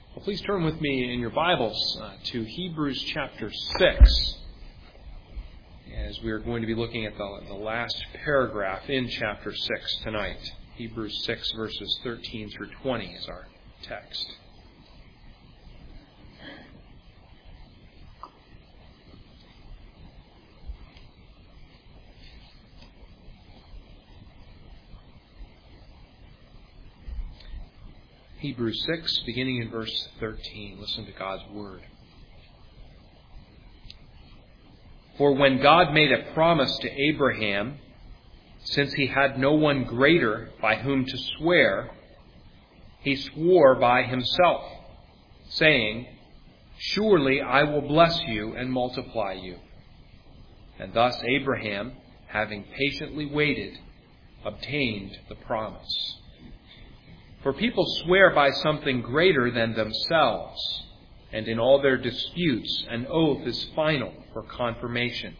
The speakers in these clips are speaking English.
Well, please turn with me in your Bibles to Hebrews chapter 6, as we are going to be looking at the last paragraph in chapter 6 tonight. Hebrews 6 verses 13 through 20 is our text. Hebrews 6, beginning in verse 13. Listen to God's word. For when God made a promise to Abraham, since he had no one greater by whom to swear, he swore by himself, saying, "Surely I will bless you and multiply you." And thus Abraham, having patiently waited, obtained the promise. For people swear by something greater than themselves, and in all their disputes, an oath is final for confirmation.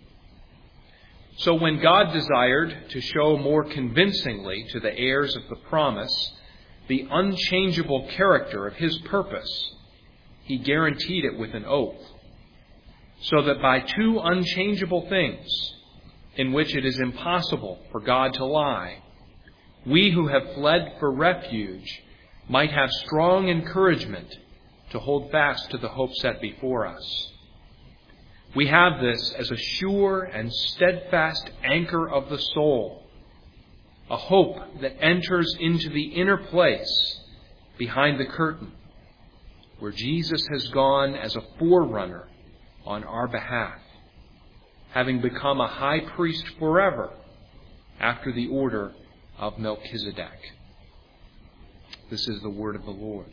So when God desired to show more convincingly to the heirs of the promise the unchangeable character of his purpose, he guaranteed it with an oath, so that by two unchangeable things, in which it is impossible for God to lie, we who have fled for refuge might have strong encouragement to hold fast to the hope set before us. We have this as a sure and steadfast anchor of the soul, a hope that enters into the inner place behind the curtain, where Jesus has gone as a forerunner on our behalf, having become a high priest forever after the order of Melchizedek. This is the word of the Lord.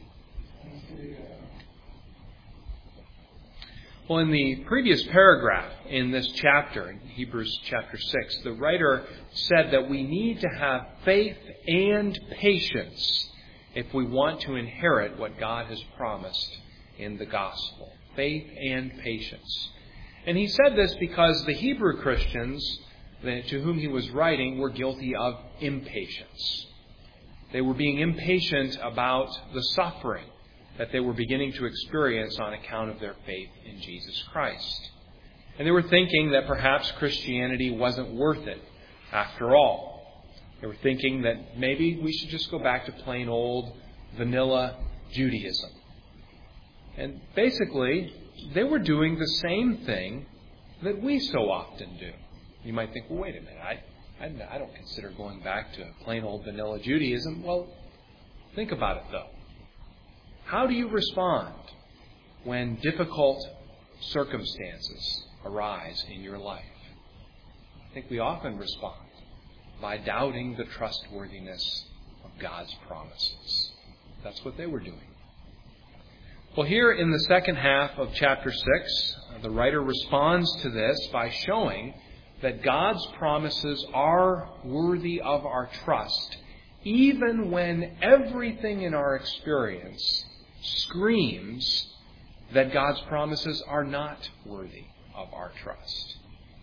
Well, in the previous paragraph in this chapter, in Hebrews chapter 6, the writer said that we need to have faith and patience if we want to inherit what God has promised in the gospel. Faith and patience. And he said this because the Hebrew Christians to whom he was writing were guilty of impatience. They were being impatient about the suffering that they were beginning to experience on account of their faith in Jesus Christ. And they were thinking that perhaps Christianity wasn't worth it after all. They were thinking that maybe we should just go back to plain old vanilla Judaism. And basically, they were doing the same thing that we so often do. You might think, well, wait a minute, I don't consider going back to plain old vanilla Judaism. Well, think about it, though. How do you respond when difficult circumstances arise in your life? I think we often respond by doubting the trustworthiness of God's promises. That's what they were doing. Well, here in the second half of chapter 6, the writer responds to this by showing that God's promises are worthy of our trust, even when everything in our experience screams that God's promises are not worthy of our trust.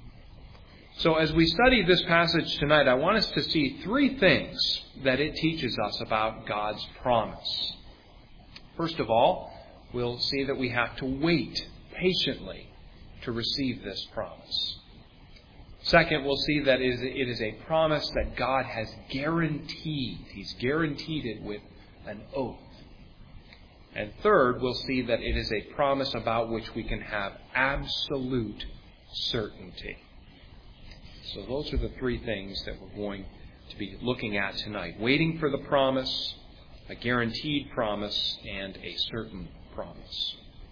So as we study this passage tonight, I want us to see three things that it teaches us about God's promise. First of all, we'll see that we have to wait patiently to receive this promise. Second, we'll see that it is a promise that God has guaranteed. He's guaranteed it with an oath. And third, we'll see that it is a promise about which we can have absolute certainty. So those are the three things that we're going to be looking at tonight. Waiting for the promise, a guaranteed promise, and a certain promise.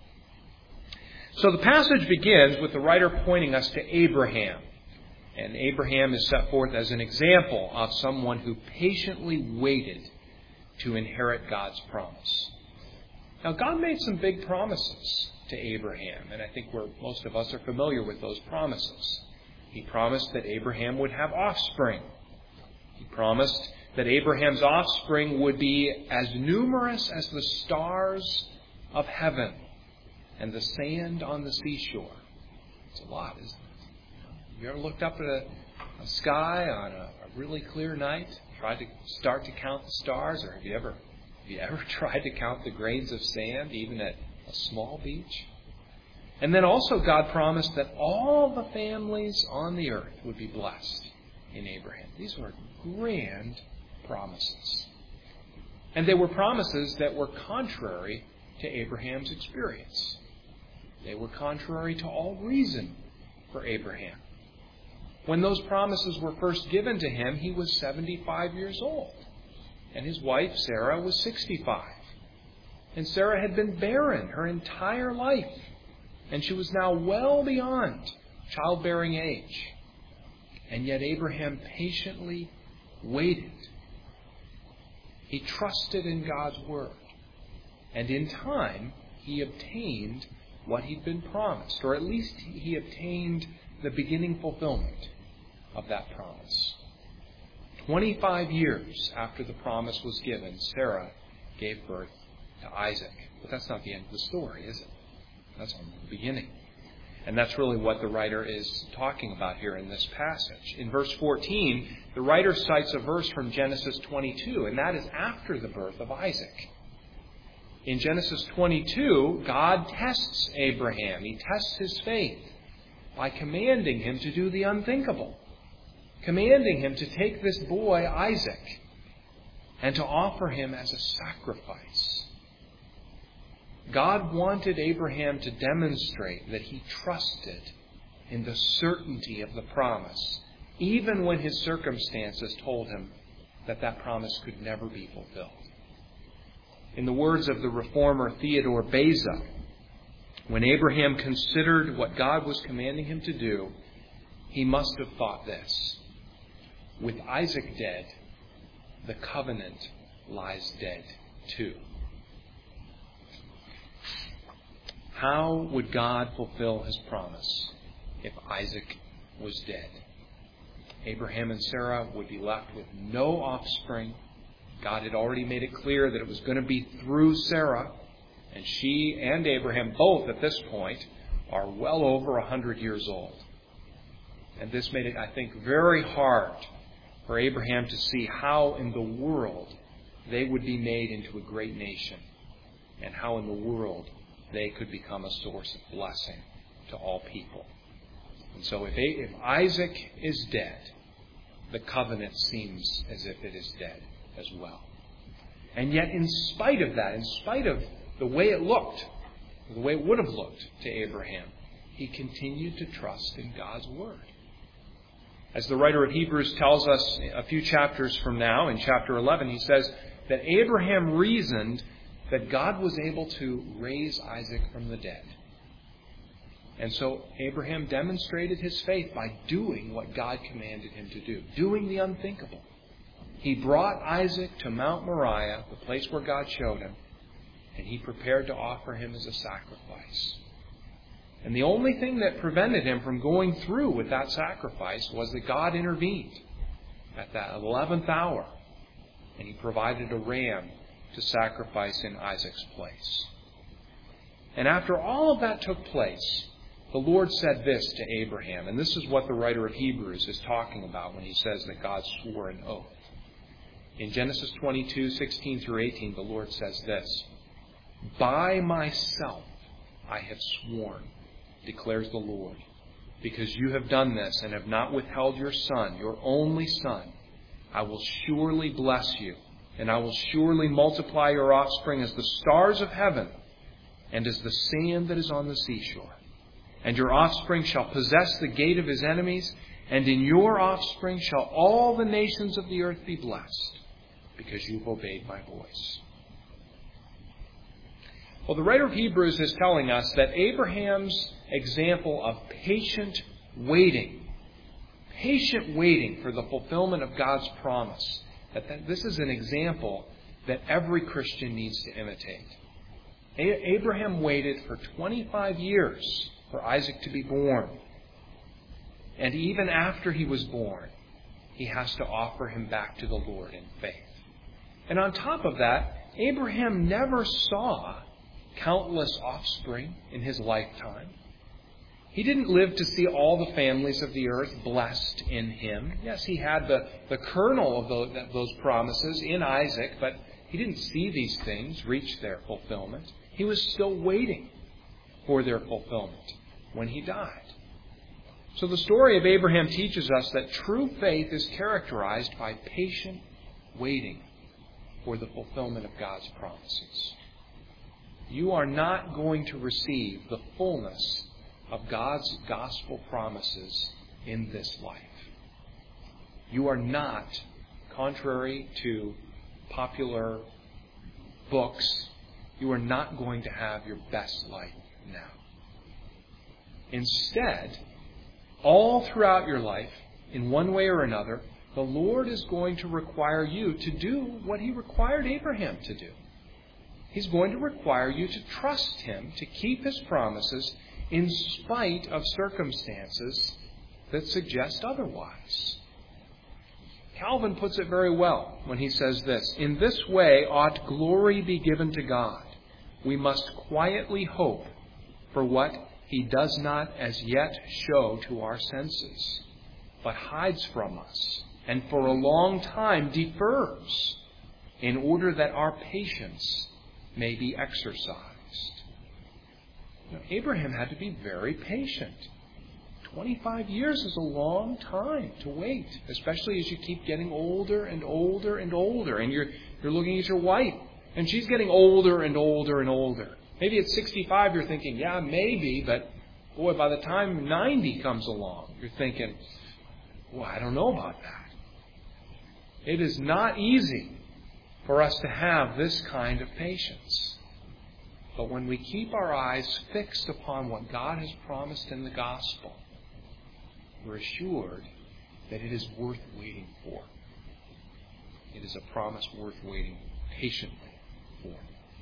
So the passage begins with the writer pointing us to Abraham. And Abraham is set forth as an example of someone who patiently waited to inherit God's promise. Now, God made some big promises to Abraham, and I think most of us are familiar with those promises. He promised that Abraham would have offspring. He promised that Abraham's offspring would be as numerous as the stars of heaven and the sand on the seashore. It's a lot, isn't it? You ever looked up at a sky on a really clear night, tried to start to count the stars, or have you ever Have you ever tried to count the grains of sand, even at a small beach? And then also God promised that all the families on the earth would be blessed in Abraham. These were grand promises. And they were promises that were contrary to Abraham's experience. They were contrary to all reason for Abraham. When those promises were first given to him, he was 75 years old. And his wife, Sarah, was 65. And Sarah had been barren her entire life. And she was now well beyond childbearing age. And yet Abraham patiently waited. He trusted in God's word. And in time, he obtained what he'd been promised. Or at least he obtained the beginning fulfillment of that promise. 25 years after the promise was given, Sarah gave birth to Isaac. But that's not the end of the story, is it? That's only the beginning. And that's really what the writer is talking about here in this passage. In verse 14, the writer cites a verse from Genesis 22, and that is after the birth of Isaac. In Genesis 22, God tests Abraham. He tests his faith by commanding him to do the unthinkable, commanding him to take this boy, Isaac, and to offer him as a sacrifice. God wanted Abraham to demonstrate that he trusted in the certainty of the promise, even when his circumstances told him that that promise could never be fulfilled. In the words of the reformer Theodore Beza, when Abraham considered what God was commanding him to do, he must have thought this: with Isaac dead, the covenant lies dead too. How would God fulfill his promise if Isaac was dead? Abraham and Sarah would be left with no offspring. God had already made it clear that it was going to be through Sarah. And she and Abraham, both at this point, are well over 100 years old. And this made it, I think, very hard for Abraham to see how in the world they would be made into a great nation, and how in the world they could become a source of blessing to all people. And so if Isaac is dead, the covenant seems as if it is dead as well. And yet in spite of that, in spite of the way it looked, the way it would have looked to Abraham, he continued to trust in God's word. As the writer of Hebrews tells us a few chapters from now, in chapter 11, he says that Abraham reasoned that God was able to raise Isaac from the dead. And so Abraham demonstrated his faith by doing what God commanded him to do, doing the unthinkable. He brought Isaac to Mount Moriah, the place where God showed him, and he prepared to offer him as a sacrifice. And the only thing that prevented him from going through with that sacrifice was that God intervened at that 11th hour, and he provided a ram to sacrifice in Isaac's place. And after all of that took place, the Lord said this to Abraham, and this is what the writer of Hebrews is talking about when he says that God swore an oath. In Genesis 22:16 through 18, the Lord says this: "By myself I have sworn, declares the Lord, because you have done this and have not withheld your son, your only son, I will surely bless you, and I will surely multiply your offspring as the stars of heaven and as the sand that is on the seashore. And your offspring shall possess the gate of his enemies, and in your offspring shall all the nations of the earth be blessed, because you've obeyed my voice." Well, the writer of Hebrews is telling us that Abraham's example of patient waiting for the fulfillment of God's promise, that this is an example that every Christian needs to imitate. Abraham waited for 25 years for Isaac to be born. And even after he was born, he has to offer him back to the Lord in faith. And on top of that, Abraham never saw countless offspring in his lifetime. He didn't live to see all the families of the earth blessed in him. Yes, he had the kernel of those promises in Isaac, but He didn't see these things reach their fulfillment. He was still waiting for their fulfillment when he died. So the story of Abraham teaches us that true faith is characterized by patient waiting for the fulfillment of God's promises. You are not going to receive the fullness of God's gospel promises in this life. You are not, contrary to popular books, you are not going to have your best life now. Instead, all throughout your life, in one way or another, the Lord is going to require you to do what He required Abraham to do. He's going to require you to trust Him, to keep His promises in spite of circumstances that suggest otherwise. Calvin puts it very well when he says this: "In this way ought glory be given to God. We must quietly hope for what He does not as yet show to our senses, but hides from us, and for a long time defers, in order that our patience may be exercised." Abraham had to be very patient. 25 years is a long time to wait, especially as you keep getting older and older and older. And you're looking at your wife, and she's getting older and older and older. Maybe at 65 you're thinking, yeah, maybe, but boy, by the time 90 comes along, you're thinking, well, I don't know about that. It is not easy for us to have this kind of patience. But when we keep our eyes fixed upon what God has promised in the gospel, we're assured that it is worth waiting for. It is a promise worth waiting patiently for.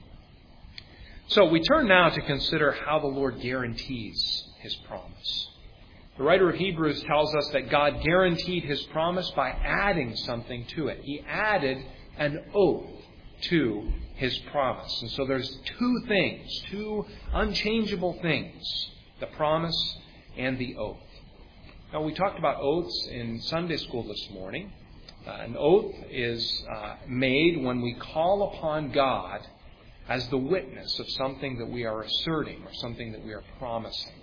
So we turn now to consider how the Lord guarantees His promise. The writer of Hebrews tells us that God guaranteed His promise by adding something to it. He added an oath to His promise. And so there's two unchangeable things: the promise and the oath. Now, we talked about oaths in Sunday school this morning. An oath is made when we call upon God as the witness of something that we are asserting or something that we are promising.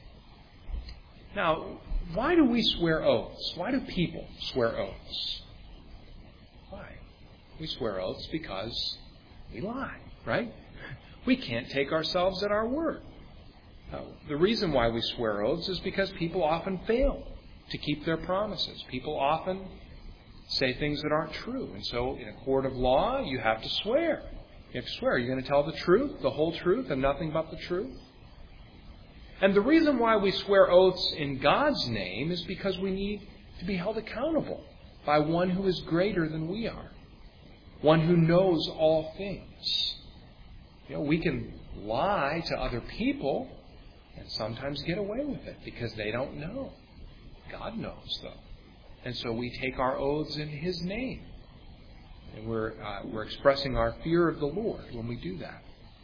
Now, why do we swear oaths? Why do people swear oaths? Why? We swear oaths because we lie, right? We can't take ourselves at our word. The reason why we swear oaths is because people often fail to keep their promises. People often say things that aren't true. And so in a court of law, you have to swear. You have to swear. You're going to tell the truth, the whole truth, and nothing but the truth. And the reason why we swear oaths in God's name is because we need to be held accountable by one who is greater than we are, one who knows all things. We can lie to other people and sometimes get away with it because they don't know. God knows, though. And so we take our oaths in His name. And we're expressing our fear of the Lord when we do that.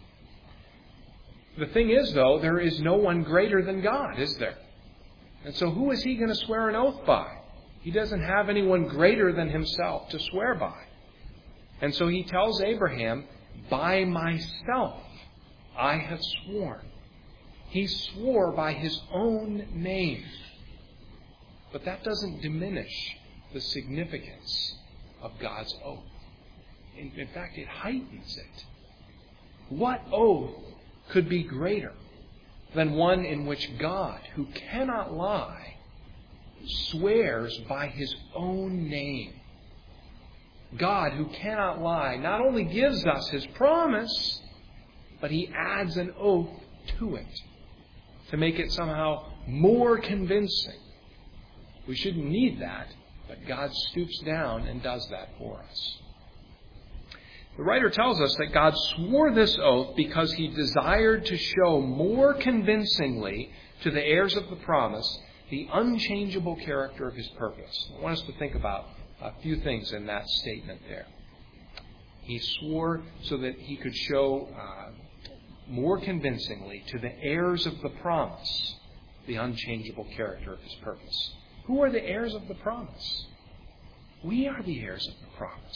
The thing is, though, there is no one greater than God, is there? And so who is He going to swear an oath by? He doesn't have anyone greater than Himself to swear by. And so He tells Abraham, "By myself I have sworn." He swore by His own name. But that doesn't diminish the significance of God's oath. In fact, it heightens it. What oath could be greater than one in which God, who cannot lie, swears by His own name? God, who cannot lie, not only gives us His promise, but He adds an oath to it to make it somehow more convincing. We shouldn't need that, but God stoops down and does that for us. The writer tells us that God swore this oath because He desired to show more convincingly to the heirs of the promise the unchangeable character of His purpose. I want us to think about a few things in that statement there. He swore so that He could show more convincingly to the heirs of the promise the unchangeable character of His purpose. Who are the heirs of the promise? We are the heirs of the promise.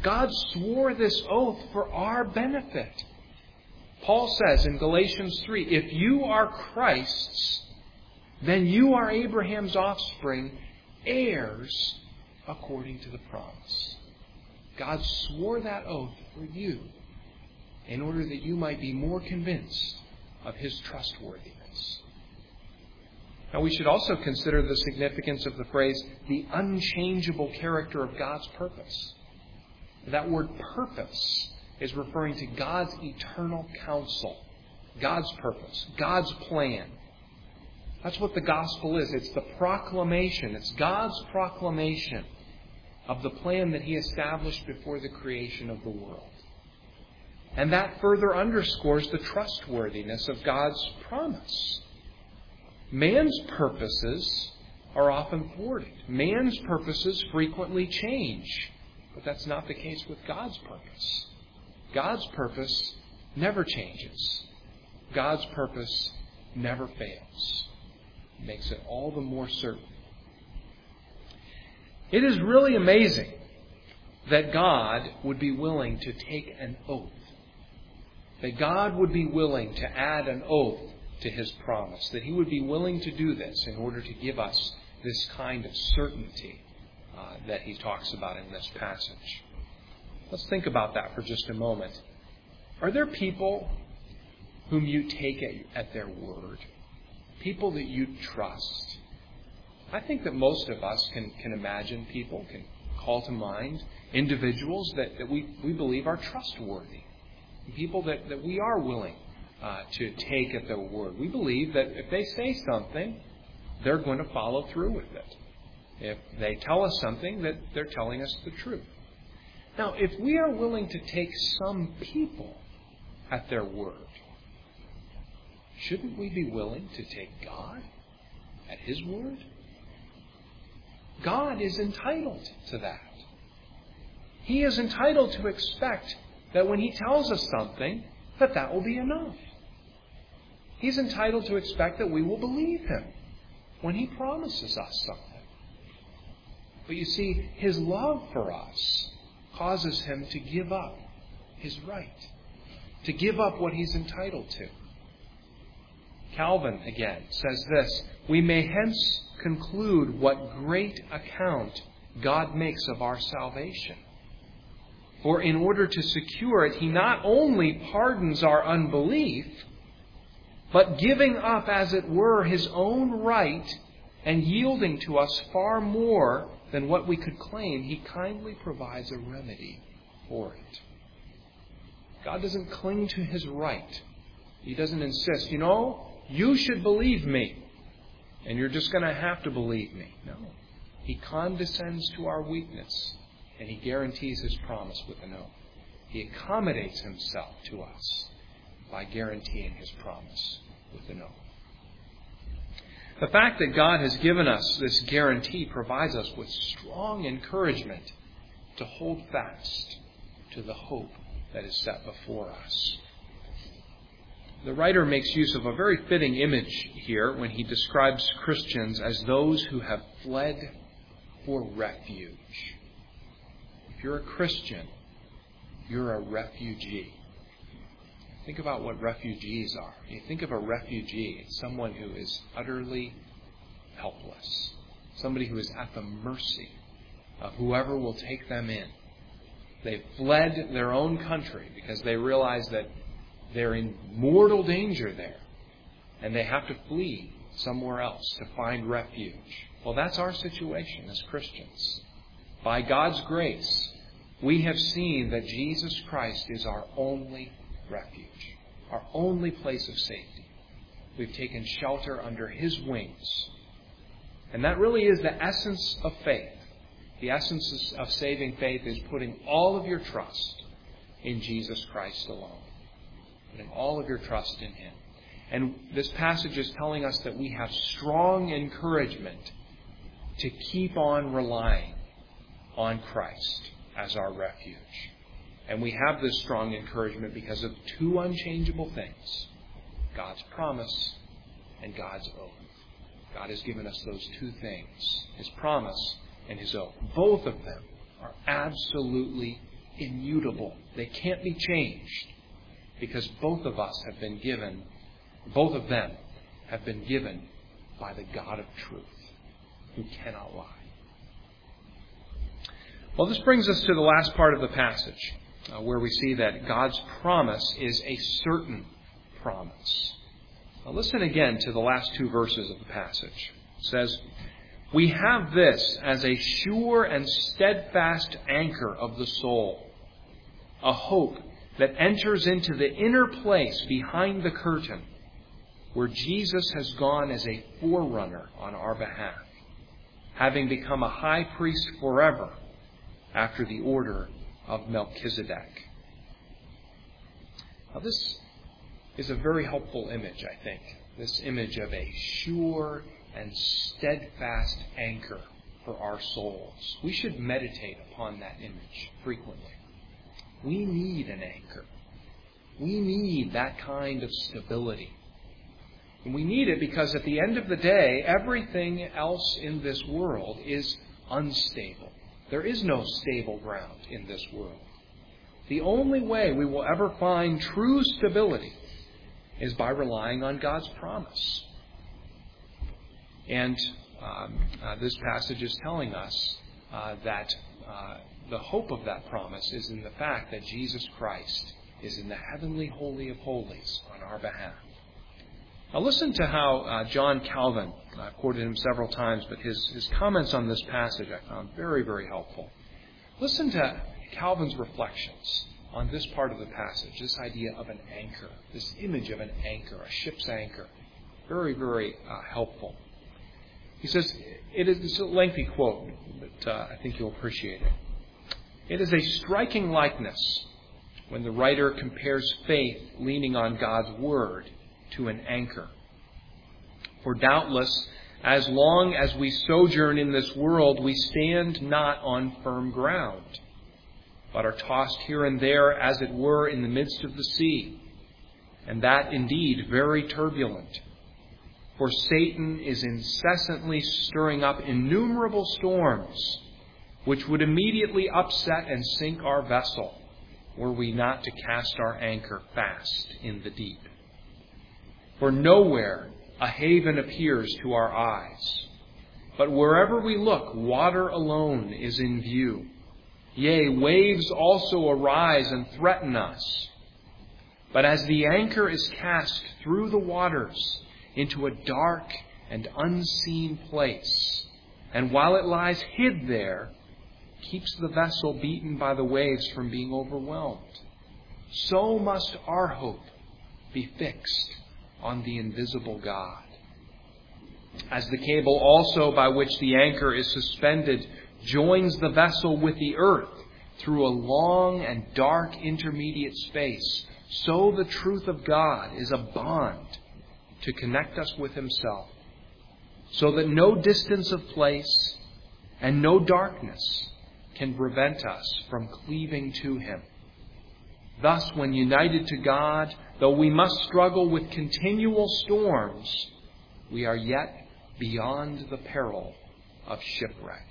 God swore this oath for our benefit. Paul says in Galatians 3, if you are Christ's, then you are Abraham's offspring, heirs according to the promise. God swore that oath for you in order that you might be more convinced of His trustworthiness. Now we should also consider the significance of the phrase, the unchangeable character of God's purpose. That word purpose is referring to God's eternal counsel, God's purpose, God's plan. That's what the gospel is. It's the proclamation. It's God's proclamation of the plan that He established before the creation of the world. And that further underscores the trustworthiness of God's promise. Man's purposes are often thwarted. Man's purposes frequently change. But that's not the case with God's purpose. God's purpose never changes. God's purpose never fails. It makes it all the more certain. It is really amazing that God would be willing to take an oath. That God would be willing to add an oath to His promise. That He would be willing to do this in order to give us this kind of certainty that He talks about in this passage. Let's think about that for just a moment. Are there people whom you take at their word? People that you trust? I think that most of us can imagine people, can call to mind individuals that we believe are trustworthy. People that we are willing to take at their word. We believe that if they say something, they're going to follow through with it. If they tell us something, that they're telling us the truth. Now, if we are willing to take some people at their word, shouldn't we be willing to take God at His word? God is entitled to that. He is entitled to expect that when He tells us something, that will be enough. He's entitled to expect that we will believe Him when He promises us something. But you see, His love for us causes Him to give up His right, to give up what He's entitled to. Calvin, again, says this, we may hence conclude what great account God makes of our salvation. For in order to secure it, He not only pardons our unbelief, but giving up, as it were, His own right and yielding to us far more than what we could claim, He kindly provides a remedy for it. God doesn't cling to His right. He doesn't insist, you should believe me, and you're just going to have to believe me. No. He condescends to our weakness, and He guarantees His promise with an oath. He accommodates Himself to us by guaranteeing His promise with an oath. The fact that God has given us this guarantee provides us with strong encouragement to hold fast to the hope that is set before us. The writer makes use of a very fitting image here when he describes Christians as those who have fled for refuge. If you're a Christian, you're a refugee. Think about what refugees are. You think of a refugee, it's someone who is utterly helpless. Somebody who is at the mercy of whoever will take them in. They've fled their own country because they realize that they're in mortal danger there. And they have to flee somewhere else to find refuge. Well, that's our situation as Christians. By God's grace, we have seen that Jesus Christ is our only refuge, our only place of safety. We've taken shelter under His wings. And that really is the essence of faith. The essence of saving faith is putting all of your trust in Jesus Christ alone. Putting all of your trust in Him. And this passage is telling us that we have strong encouragement to keep on relying on Christ as our refuge. And we have this strong encouragement because of two unchangeable things: God's promise and God's oath. God has given us those two things, His promise and His oath. Both of them are absolutely immutable. They can't be changed because both of them have been given by the God of truth, who cannot lie. Well, this brings us to the last part of the passage, where we see that God's promise is a certain promise. Now listen again to the last two verses of the passage. It says, "We have this as a sure and steadfast anchor of the soul, a hope that enters into the inner place behind the curtain, where Jesus has gone as a forerunner on our behalf, having become a high priest forever after the order of Melchizedek." Now this is a very helpful image, I think. This image of a sure and steadfast anchor for our souls. We should meditate upon that image frequently. We need an anchor. We need that kind of stability. And we need it because at the end of the day, everything else in this world is unstable. There is no stable ground in this world. The only way we will ever find true stability is by relying on God's promise. And this passage is telling us that the hope of that promise is in the fact that Jesus Christ is in the heavenly holy of holies on our behalf. Now listen to how John Calvin, I've quoted him several times, but his comments on this passage I found very, very helpful. Listen to Calvin's reflections on this part of the passage, this idea of an anchor, this image of an anchor, a ship's anchor. Very, very helpful. He says, it's a lengthy quote, but I think you'll appreciate it. "It is a striking likeness when the writer compares faith leaning on God's Word to an anchor. For doubtless, as long as we sojourn in this world, we stand not on firm ground, but are tossed here and there, as it were, in the midst of the sea, and that indeed very turbulent. For Satan is incessantly stirring up innumerable storms, which would immediately upset and sink our vessel, were we not to cast our anchor fast in the deep. For nowhere a haven appears to our eyes, but wherever we look, water alone is in view. Yea, waves also arise and threaten us. But as the anchor is cast through the waters into a dark and unseen place, and while it lies hid there, keeps the vessel beaten by the waves from being overwhelmed, so must our hope be fixed on the invisible God. As the cable also by which the anchor is suspended joins the vessel with the earth through a long and dark intermediate space, so the truth of God is a bond to connect us with Himself, so that no distance of place and no darkness can prevent us from cleaving to Him. Thus, when united to God, though we must struggle with continual storms, we are yet beyond the peril of shipwreck.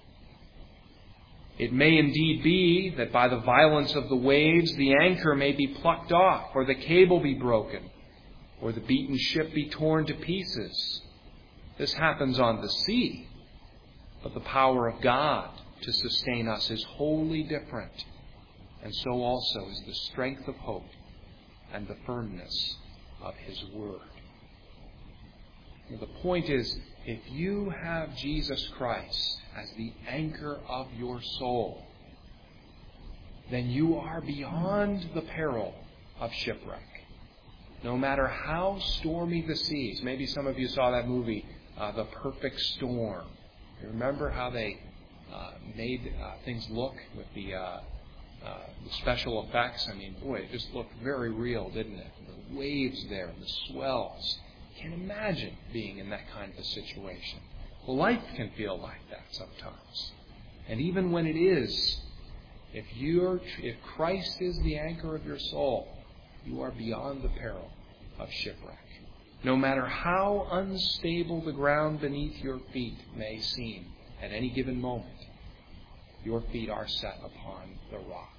It may indeed be that by the violence of the waves the anchor may be plucked off, or the cable be broken, or the beaten ship be torn to pieces. This happens on the sea, but the power of God to sustain us is wholly different, and so also is the strength of hope and the firmness of His Word. And the point is, if you have Jesus Christ as the anchor of your soul, then you are beyond the peril of shipwreck. No matter how stormy the seas. Maybe some of you saw that movie, The Perfect Storm. You remember how they made things look with the special effects? I mean, boy, it just looked very real, didn't it? The waves there and the swells. You can't imagine being in that kind of a situation. Well, life can feel like that sometimes. And even when it is, if Christ is the anchor of your soul, you are beyond the peril of shipwreck. No matter how unstable the ground beneath your feet may seem at any given moment, your feet are set upon the rock.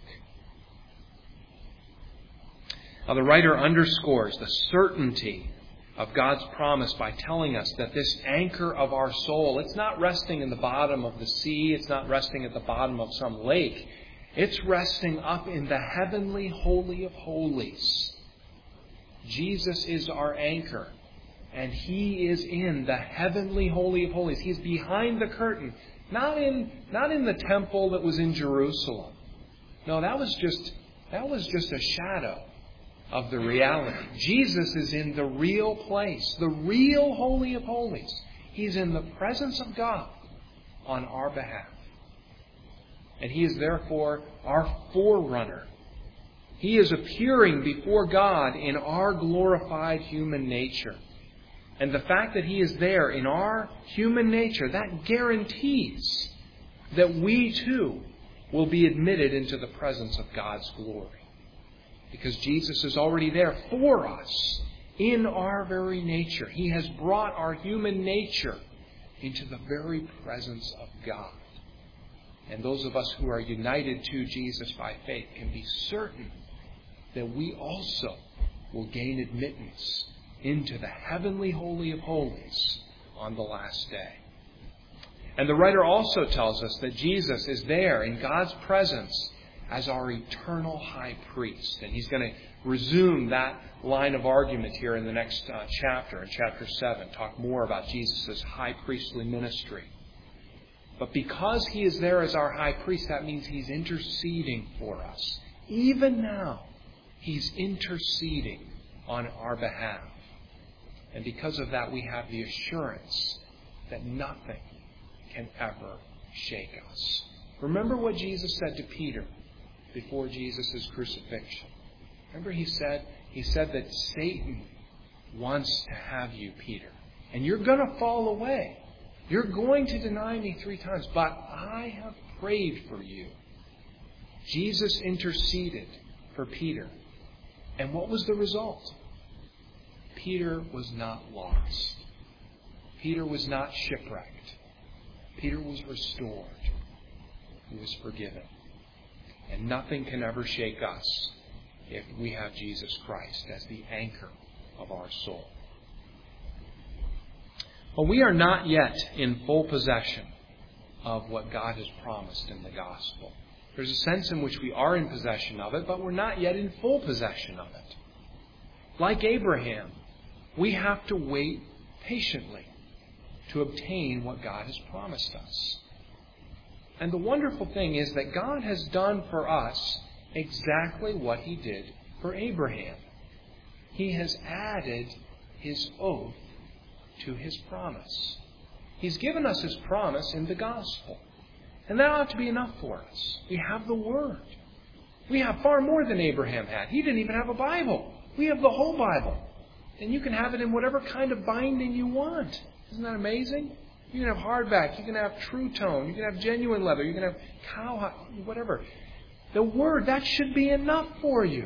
Now, the writer underscores the certainty of God's promise by telling us that this anchor of our soul, it's not resting in the bottom of the sea, it's not resting at the bottom of some lake. It's resting up in the heavenly Holy of Holies. Jesus is our anchor, and He is in the heavenly Holy of Holies. He's behind the curtain, not in the temple that was in Jerusalem. No, that was just a shadow of the reality. Jesus is in the real place, the real Holy of Holies. He's in the presence of God on our behalf. And He is therefore our forerunner. He is appearing before God in our glorified human nature. And the fact that He is there in our human nature, that guarantees that we too will be admitted into the presence of God's glory. Because Jesus is already there for us in our very nature. He has brought our human nature into the very presence of God. And those of us who are united to Jesus by faith can be certain that we also will gain admittance into the heavenly Holy of Holies on the last day. And the writer also tells us that Jesus is there in God's presence as our eternal high priest. And he's going to resume that line of argument here in the next chapter, in chapter 7, talk more about Jesus' high priestly ministry. But because He is there as our high priest, that means He's interceding for us. Even now, He's interceding on our behalf. And because of that, we have the assurance that nothing can ever shake us. Remember what Jesus said to Peter before Jesus' crucifixion. Remember He said that Satan wants to have you, Peter. And you're going to fall away. You're going to deny me 3 times, but I have prayed for you. Jesus interceded for Peter. And what was the result? Peter was not lost. Peter was not shipwrecked. Peter was restored. He was forgiven. And nothing can ever shake us if we have Jesus Christ as the anchor of our soul. But we are not yet in full possession of what God has promised in the gospel. There's a sense in which we are in possession of it, but we're not yet in full possession of it. Like Abraham, we have to wait patiently to obtain what God has promised us. And the wonderful thing is that God has done for us exactly what He did for Abraham. He has added His oath to His promise. He's given us His promise in the gospel. And that ought to be enough for us. We have the Word. We have far more than Abraham had. He didn't even have a Bible. We have the whole Bible. And you can have it in whatever kind of binding you want. Isn't that amazing? You can have hardback. You can have true tone. You can have genuine leather. You can have cowhide, whatever. The Word, that should be enough for you.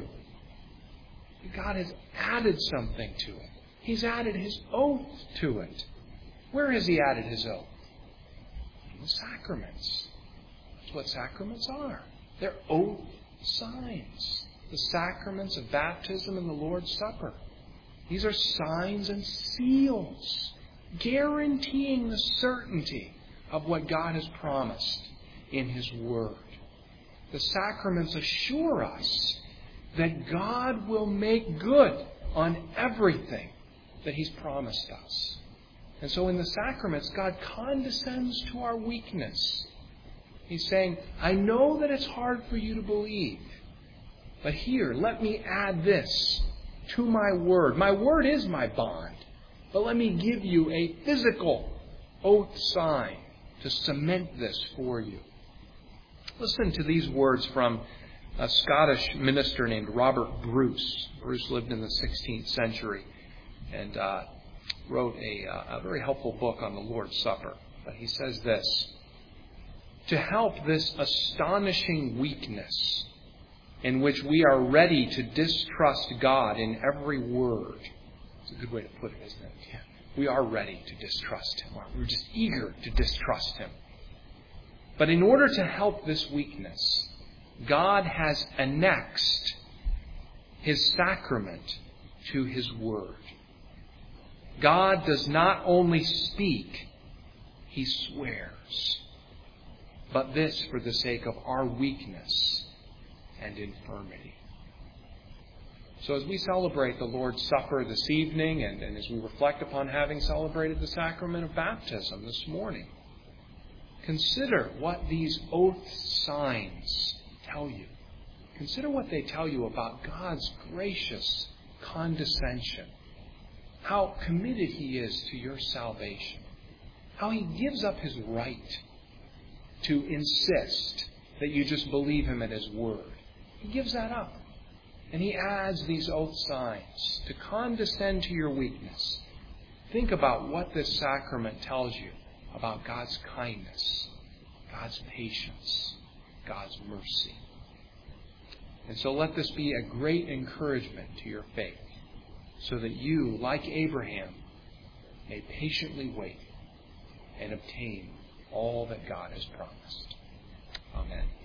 God has added something to it. He's added His oath to it. Where has He added His oath? In the sacraments. That's what sacraments are. They're oath signs. The sacraments of baptism and the Lord's Supper. These are signs and seals, guaranteeing the certainty of what God has promised in His Word. The sacraments assure us that God will make good on everything that He's promised us. And so in the sacraments, God condescends to our weakness. He's saying, I know that it's hard for you to believe, but here, let me add this to my word. My word is my bond, but let me give you a physical oath sign to cement this for you. Listen to these words from a Scottish minister named Robert Bruce. Bruce lived in the 16th century and wrote a very helpful book on the Lord's Supper. But he says this: to help this astonishing weakness in which we are ready to distrust God in every word. It's a good way to put it, isn't it? Yeah. We are ready to distrust Him. We're just eager to distrust Him. But in order to help this weakness, God has annexed His sacrament to His Word. God does not only speak, He swears. But this for the sake of our weakness and infirmity. So as we celebrate the Lord's Supper this evening, and as we reflect upon having celebrated the sacrament of baptism this morning, consider what these oath signs tell you. Consider what they tell you about God's gracious condescension, how committed He is to your salvation, how He gives up His right to insist that you just believe Him at His word. He gives that up. And He adds these oath signs to condescend to your weakness. Think about what this sacrament tells you about God's kindness, God's patience, God's mercy. And so let this be a great encouragement to your faith, so that you, like Abraham, may patiently wait and obtain all that God has promised. Amen.